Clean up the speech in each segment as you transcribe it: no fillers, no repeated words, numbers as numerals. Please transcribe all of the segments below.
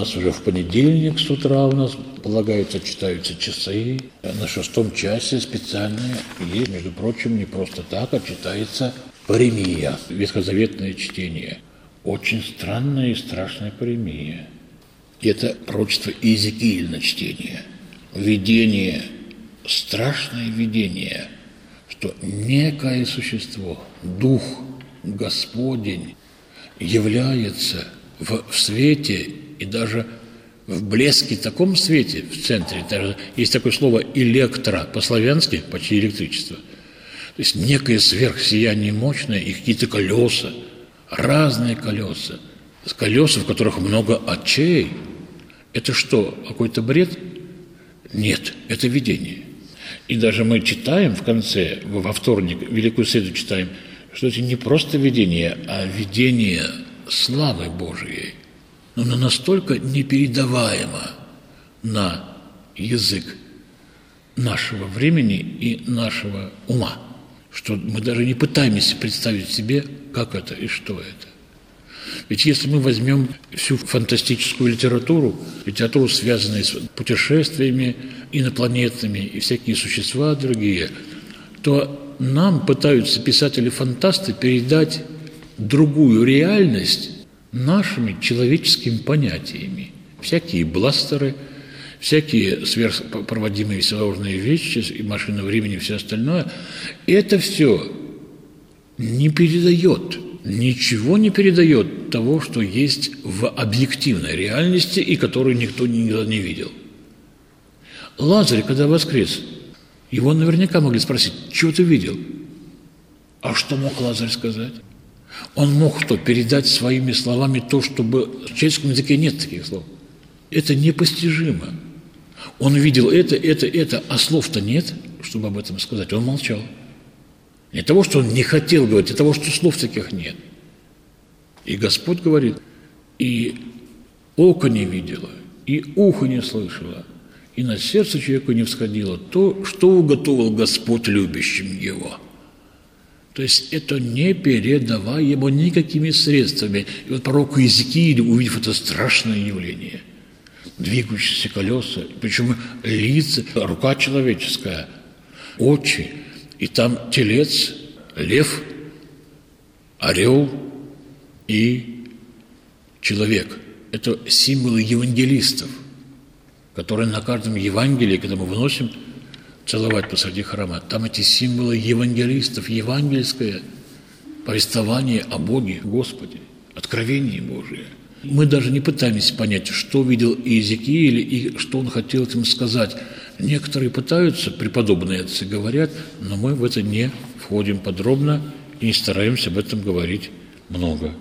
нас уже в понедельник с утра у нас полагается, читаются часы. На 6-м часе специальные. И, между прочим, не просто так, а читается паремия, ветхозаветное чтение. Очень странное и страшное паремия. Это пророчество Иезекииля чтение. Видение, страшное видение, что некое существо, Дух Господень, является в свете и даже в блеске, таком свете в центре. Даже есть такое слово «электро», по-славянски почти электричество. То есть некое сверхсияние мощное и какие-то колеса, разные колеса, в которых много очей. Это что, какой-то бред? Нет, это видение. И даже мы читаем в конце, во вторник, Великую Среду читаем, что это не просто видение, а видение славы Божией. Но оно настолько непередаваемо на язык нашего времени и нашего ума, что мы даже не пытаемся представить себе, как это и что это. Ведь если мы возьмем всю фантастическую литературу, связанную с путешествиями инопланетными и всякие существа другие, то нам пытаются писатели-фантасты передать другую реальность нашими человеческими понятиями. Всякие бластеры, всякие сверхпроводимые всевозможные вещи, и машина времени, и все остальное. И это все не передает, ничего не передает того, что есть в объективной реальности и которую никто никогда не видел. Лазарь, когда воскрес, его наверняка могли спросить: что ты видел? А что мог Лазарь сказать? Он мог что, передать своими словами то, чтобы в человеческом языке нет таких слов. Это непостижимо. Он видел это, а слов-то нет, чтобы об этом сказать. Он молчал. Не того, что он не хотел говорить, а того, что слов таких нет. И Господь говорит: и око не видело, и ухо не слышало, и на сердце человеку не всходило то, что уготовил Господь любящим его. То есть это непередаваемо никакими средствами. И вот пророк Иезекииль, увидев это страшное явление, двигающиеся колеса, причем лица, рука человеческая, очи, и там телец, лев, орел и человек. Это символы евангелистов, которые на каждом Евангелии, когда мы выносим целовать посреди храма, там эти символы евангелистов, евангельское повествование о Боге, Господе, откровение Божие. Мы даже не пытаемся понять, что видел Иезекииль и что он хотел этим сказать. Некоторые пытаются, преподобные отцы говорят, но мы в это не входим подробно и не стараемся об этом говорить много.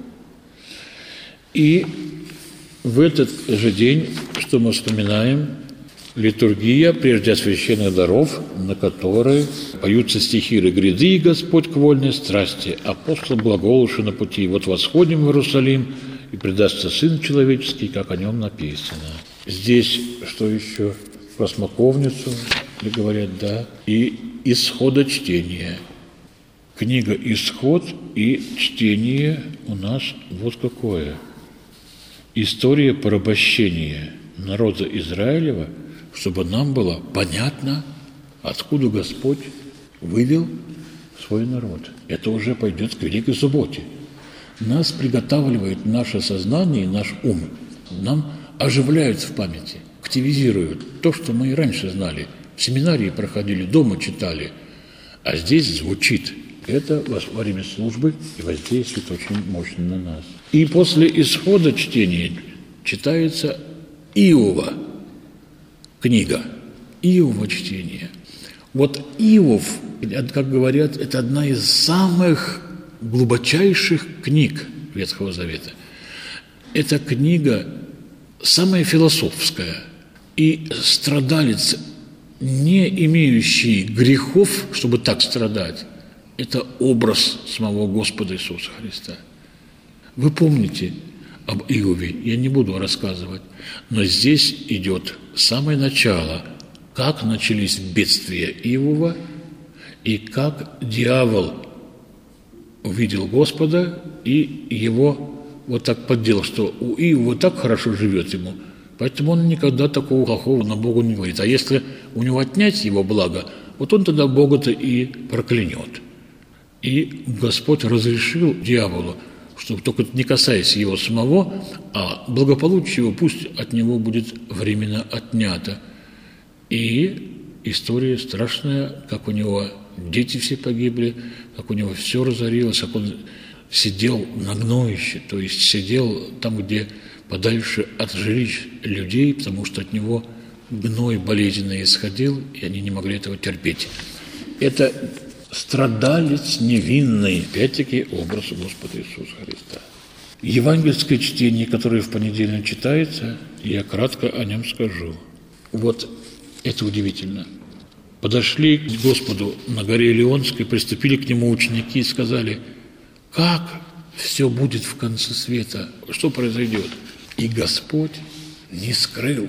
И в этот же день, что мы вспоминаем, литургия прежде священных даров, на которой поются стихиры «Гряды, Господь, к вольной страсти, апостол глаголуши на пути, вот восходим в Иерусалим, и предастся Сын Человеческий, как о нем написано». Здесь что еще? Про смоковницу, говорят, да, и исходочтение. Книга «Исход» и чтение у нас вот какое. История порабощения народа Израилева, чтобы нам было понятно, откуда Господь вывел свой народ. Это уже пойдет к Великой Субботе. Нас приготавливает наше сознание и наш ум. Нам оживляют в памяти, активизируют то, что мы и раньше знали. В семинарии проходили, дома читали. А здесь звучит. Это во время службы и воздействует очень мощно на нас. И после исхода чтения читается Иова книга. Иова чтение. Вот Иов, как говорят, это одна из самых глубочайших книг Ветхого Завета. Эта книга самая философская. И страдалец, не имеющий грехов, чтобы так страдать, это образ самого Господа Иисуса Христа. Вы помните об Иове, я не буду рассказывать, но здесь идет самое начало, как начались бедствия Иова и как дьявол увидел Господа и его вот так подделал, что у Иова так хорошо живет ему, Поэтому он никогда такого плохого на Бога не говорит. А если у него отнять его благо, вот он тогда Бога-то и проклянет. И Господь разрешил дьяволу, что только не касаясь его самого, а благополучие его пусть от него будет временно отнято. И история страшная, как у него дети все погибли, как у него все разорилось, как он сидел на гноище, то есть сидел там, где подальше от жилищ людей, потому что от него гной болезненный исходил, и они не могли этого терпеть. Это страдалец невинный, опять-таки образ Господа Иисуса Христа. Евангельское чтение, которое в понедельник читается, я кратко о нем скажу. Вот это удивительно. Подошли к Господу на горе Илионской, приступили к Нему ученики и сказали: как все будет в конце света, что произойдет? И Господь не скрыл,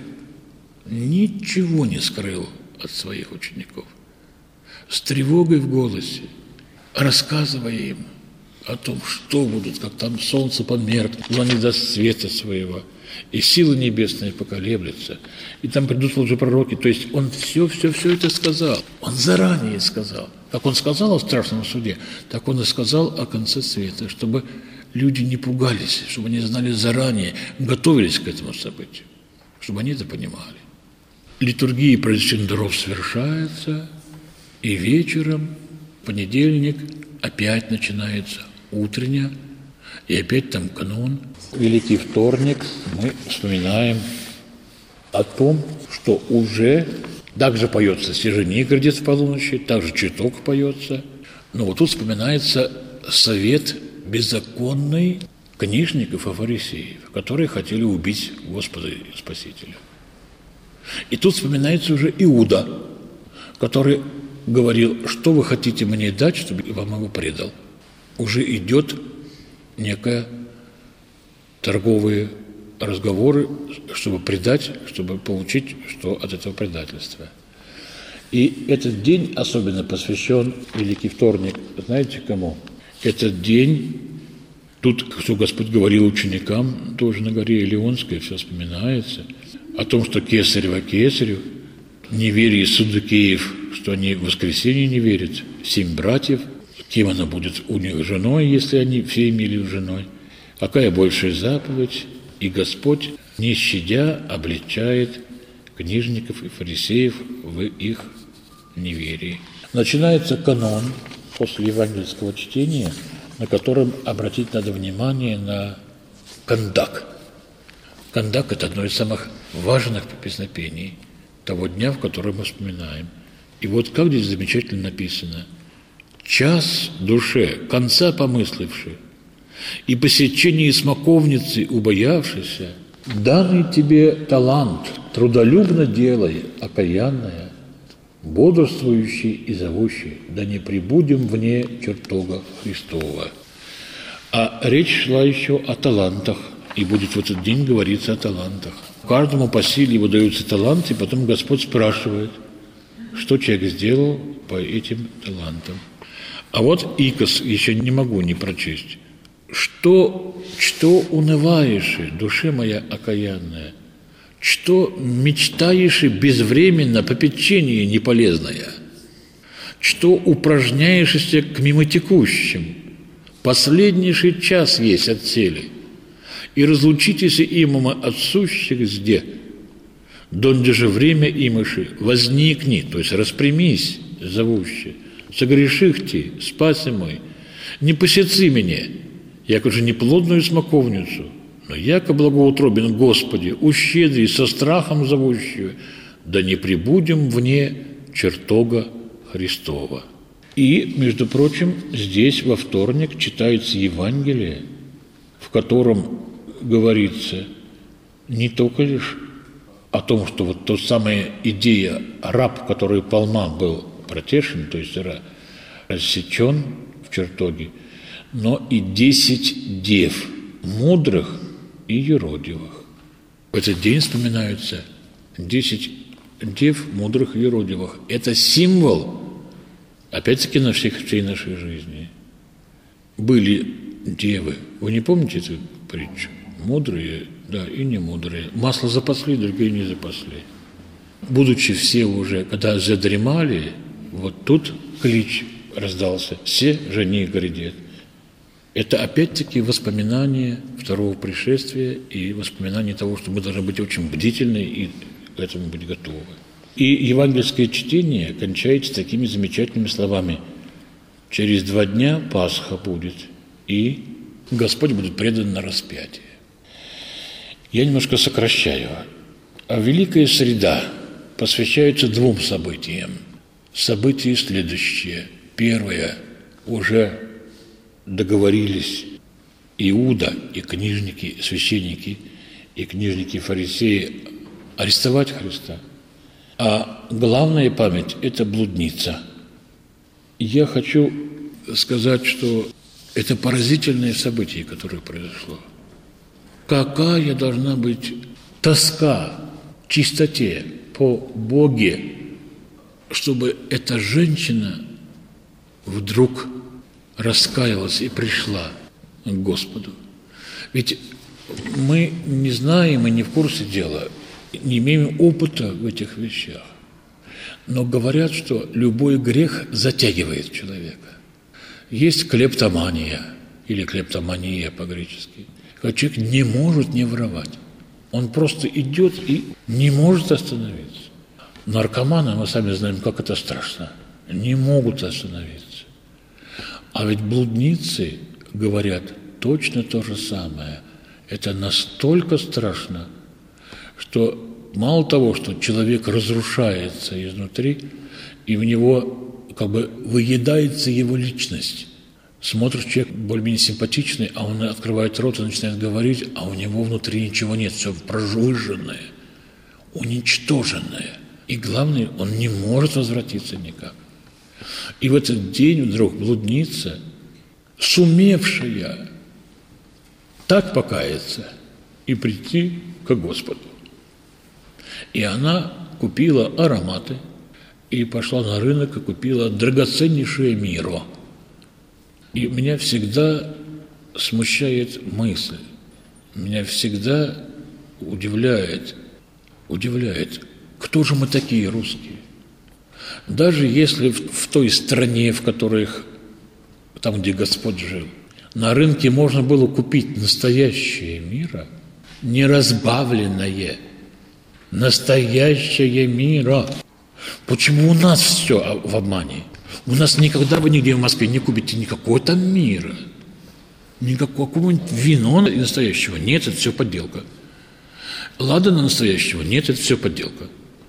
ничего не скрыл от своих учеников. С тревогой в голосе, рассказывая им о том, что будут, как там солнце померкнет, оно не даст света своего, и силы небесные поколеблются, и там придут лжепророки. То есть он все это сказал. Он заранее сказал. Как он сказал о страшном суде, так он и сказал о конце света, чтобы люди не пугались, чтобы они знали заранее, готовились к этому событию, чтобы они это понимали. Литургия Праздничных даров совершается, и вечером, в понедельник, опять начинается утренняя, и опять там канон. Великий вторник мы вспоминаем о том, что уже также поется Сиженигорде в полуночи, также читок поется. Но вот тут вспоминается совет беззаконный книжников и фарисеев, которые хотели убить Господа и Спасителя. И тут вспоминается уже Иуда, который говорил: что вы хотите мне дать, чтобы я вам его предал? Уже идет некое торговые разговоры, чтобы предать, чтобы получить что от этого предательства. И этот день особенно посвящен, Великий вторник, знаете кому? Этот день, тут, что Господь говорил ученикам, тоже на горе Илионской, все вспоминается, о том, что кесарево кесарю, неверие Саддукеев, что они в воскресенье не верят, 7 братьев, кем она будет у них женой, если они все имели женой, какая большая заповедь, и Господь, не щадя, обличает книжников и фарисеев в их неверии. Начинается канон после евангельского чтения, на котором обратить надо внимание на кандак. Кандак – это одно из самых важных песнопений того дня, в который мы вспоминаем. И вот как здесь замечательно написано: «Час душе, конца помысливши, и по сечении смоковницы убоявшийся, данный тебе талант, трудолюбно делай, окаянная, бодрствующий и зовущий, да не прибудем вне чертога Христова». А речь шла еще о талантах, и будет в этот день говориться о талантах. Каждому по силе его даются таланты, и потом Господь спрашивает, что человек сделал по этим талантам. А вот Икос, еще не могу не прочесть. Что унываешь, душе моя окаянная? Что мечтаешь безвременно попечение неполезное? Что упражняешься к мимотекущим? Последнейший час есть от цели. И разлучитесь имама от сущих сде. Донде же время имыши возникни, то есть распрямись, зовуще. Согреших ти, спаси мой, не посецы меня, яко же неплодную смоковницу, но яко благоутробен Господи, ущедри со страхом зовущую, да не прибудем вне чертога Христова». И, между прочим, здесь во вторник читается Евангелие, в котором говорится не только лишь о том, что вот та самая идея раб, который полма был протешен, то есть рассечен в чертоге, но и 10 дев, мудрых и юродивых. В этот день вспоминаются 10 дев, мудрых и юродивых. Это символ, опять-таки, на всей нашей жизни. Были девы. Вы не помните эту притчу? Мудрые, да, и не мудрые. Масло запасли, другие не запасли. Будучи все уже, когда задремали, вот тут клич раздался: «Все жени грядет». Это опять-таки воспоминание второго пришествия и воспоминание того, что мы должны быть очень бдительны и к этому быть готовы. И евангельское чтение кончается такими замечательными словами: «Через 2 дня Пасха будет, и Господь будет предан на распятие». Я немножко сокращаю. А Великая Среда посвящается 2 событиям. События следующие. Первое. Уже договорились Иуда и книжники, священники и книжники-фарисеи арестовать Христа. А главная память – это блудница. Я хочу сказать, что это поразительное событие, которое произошло. Какая должна быть тоска, чистоте по Боге, чтобы эта женщина вдруг раскаялась и пришла к Господу. Ведь мы не знаем и не в курсе дела, не имеем опыта в этих вещах. Но говорят, что любой грех затягивает человека. Есть клептомания, или клептомания по-гречески, когда человек не может не воровать. Он просто идет и не может остановиться. Наркоманы, мы сами знаем, как это страшно, не могут остановиться. А ведь блудницы говорят точно то же самое. Это настолько страшно, что мало того, что человек разрушается изнутри, и в него как бы выедается его личность. Смотришь, человек более-менее симпатичный, а он открывает рот и начинает говорить, а у него внутри ничего нет, все прожженное, уничтоженное. И главное, он не может возвратиться никак. И в этот день вдруг блудница, сумевшая так покаяться и прийти к Господу. И она купила ароматы и пошла на рынок и купила драгоценнейшее мирро. И меня всегда смущает мысль, меня всегда удивляет, кто же мы такие, русские? Даже если в той стране, в которой, там, где Господь жил, на рынке можно было купить настоящее мирро, неразбавленное, настоящее мирро. Почему у нас все в обмане? У нас никогда вы нигде в Москве не купите никакого там мира, никакого вино настоящего. Нет, это все подделка. Ладана настоящего нет, это все подделка.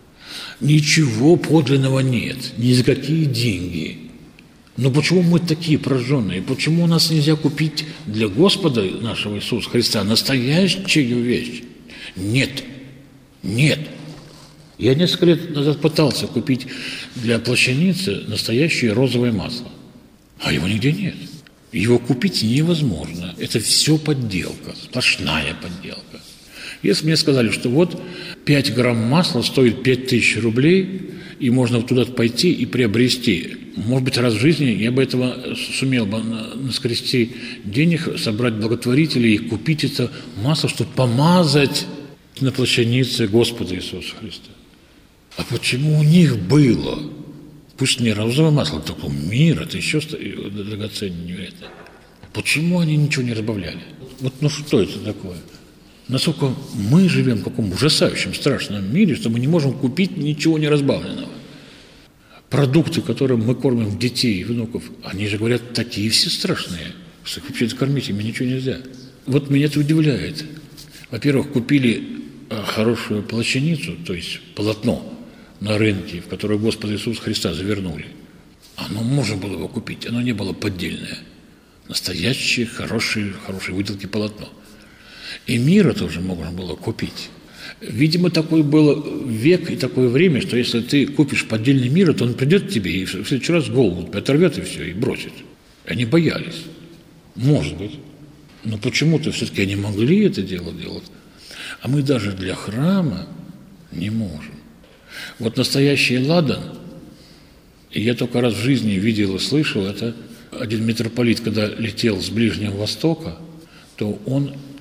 Ничего подлинного нет, ни за какие деньги. Но почему мы такие прожженные? Почему у нас нельзя купить для Господа нашего Иисуса Христа настоящую вещь? Нет. Я несколько лет назад пытался купить для плащаницы настоящее розовое масло, а его нигде нет. Его купить невозможно. Это все подделка, сплошная подделка. Если мне сказали, что вот 5 грамм масла стоит 5000 рублей, и можно туда пойти и приобрести, может быть, раз в жизни я бы этого сумел бы наскрести денег, собрать благотворителей и купить это масло, чтобы помазать на плащанице Господа Иисуса Христа. А почему у них было? Пусть не розовое масло, такого мира, это еще драгоценнее, невероятно. Почему они ничего не разбавляли? Вот, что это такое? Насколько мы живем в каком ужасающем, страшном мире, что мы не можем купить ничего не разбавленного. Продукты, которым мы кормим детей и внуков, они же говорят, такие все страшные, что вообще-то кормить ими ничего нельзя. Вот меня это удивляет. Во-первых, купили хорошую плащаницу, то есть полотно на рынке, в которое Господа Иисуса Христа завернули. Оно можно было его купить, оно не было поддельное. Настоящее, хорошее выделки полотно. И мира тоже можно было купить. Видимо, такой был век и такое время, что если ты купишь поддельный мир, то он придет к тебе и в следующий раз голову оторвет и все, и бросит. Они боялись. Может быть. Но почему-то все-таки они могли это дело делать. А мы даже для храма не можем. Вот настоящий ладан, и я только раз в жизни видел и слышал, это один митрополит, когда летел с Ближнего Востока, то он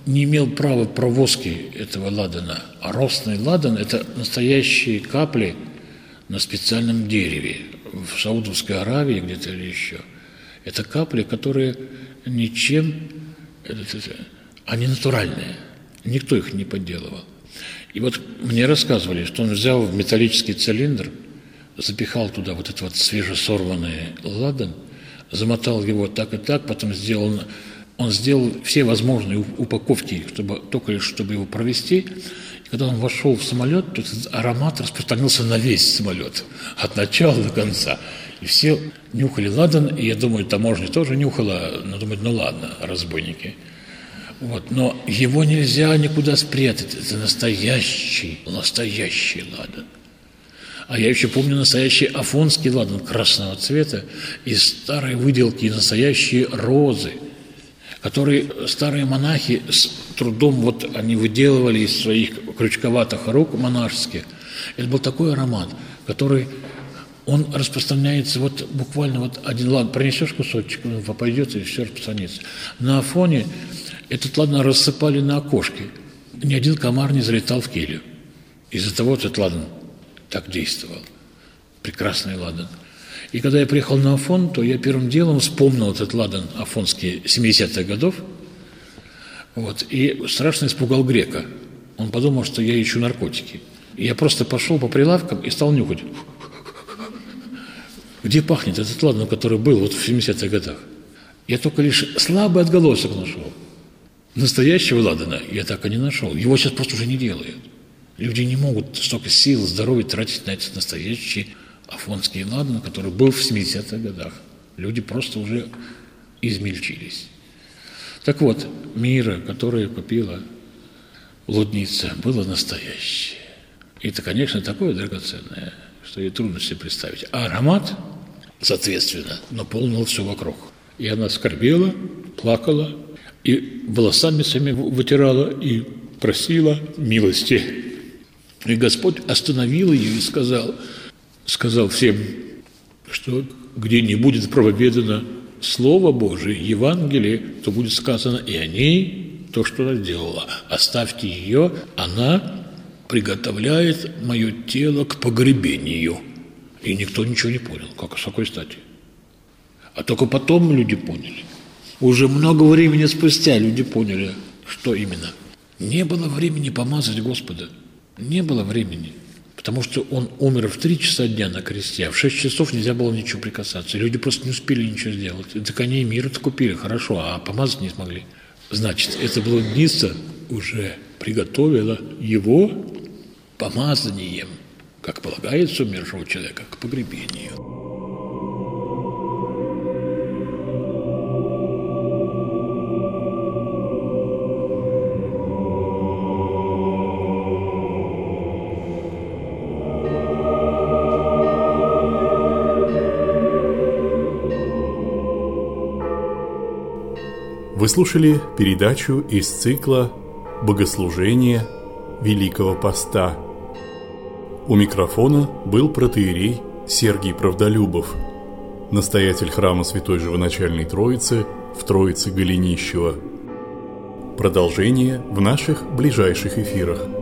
не имел права провозки этого ладана. А ростный ладан – это настоящие капли на специальном дереве. В Саудовской Аравии где-то или еще. Это капли, которые ничем, они натуральные. Никто их не подделывал. И вот мне рассказывали, что он взял металлический цилиндр, запихал туда вот этот вот свежесорванный ладан, замотал его так и так, потом он сделал все возможные упаковки, чтобы его провести. И когда он вошел в самолет, то этот аромат распространился на весь самолет, от начала до конца. И все нюхали ладан, и я думаю, таможня тоже нюхала, но думают, ну ладно, разбойники. Вот. Но его нельзя никуда спрятать, это настоящий ладан. А я еще помню настоящий афонский ладан красного цвета из старой выделки, настоящие розы, которые старые монахи с трудом вот они выделывали из своих крючковатых рук монашеских. Это был такой аромат, который он распространяется вот буквально вот один ладан. Принесешь кусочек, он пойдет и все распространится. На Афоне этот ладан рассыпали на окошке. Ни один комар не залетал в келью. Из-за того этот ладан так действовал. Прекрасный ладан. И когда я приехал на Афон, то я первым делом вспомнил этот ладан афонский 70-х годов. Вот, и страшно испугал грека. Он подумал, что я ищу наркотики. И я просто пошел по прилавкам и стал нюхать. Где пахнет этот ладан, который был вот в 70-х годах? Я только лишь слабый отголосок нашел. Настоящего ладана я так и не нашел. Его сейчас просто уже не делают. Люди не могут столько сил, здоровья тратить на этот настоящий афонский ладан, который был в 70-х годах. Люди просто уже измельчились. Так вот, мира, которое купила блудница, было настоящее. И это, конечно, такое драгоценное, что ей трудно себе представить. А аромат, соответственно, наполнил все вокруг. И она скорбела, плакала, и волосами своими вытирала, и просила милости. И Господь остановил ее и сказал всем, что где не будет проповедано Слово Божие, Евангелие, то будет сказано и о ней то, что она сделала. Оставьте ее, она приготовляет мое тело к погребению. И никто ничего не понял, как с какой стати. А только потом люди поняли. Уже много времени спустя люди поняли, что именно. Не было времени помазать Господа. Не было времени. Потому что он умер в 3 часа дня на кресте, а в 6 часов нельзя было ничего прикасаться. Люди просто не успели ничего сделать. Так они и мир купили, хорошо, а помазать не смогли. Значит, эта блудница уже приготовила его помазанием, как полагается умершего человека, к погребению. Вы слушали передачу из цикла «Богослужение Великого Поста». У микрофона был протоиерей Сергий Правдолюбов, настоятель храма Святой Живоначальной Троицы в Троице Голенищево. Продолжение в наших ближайших эфирах.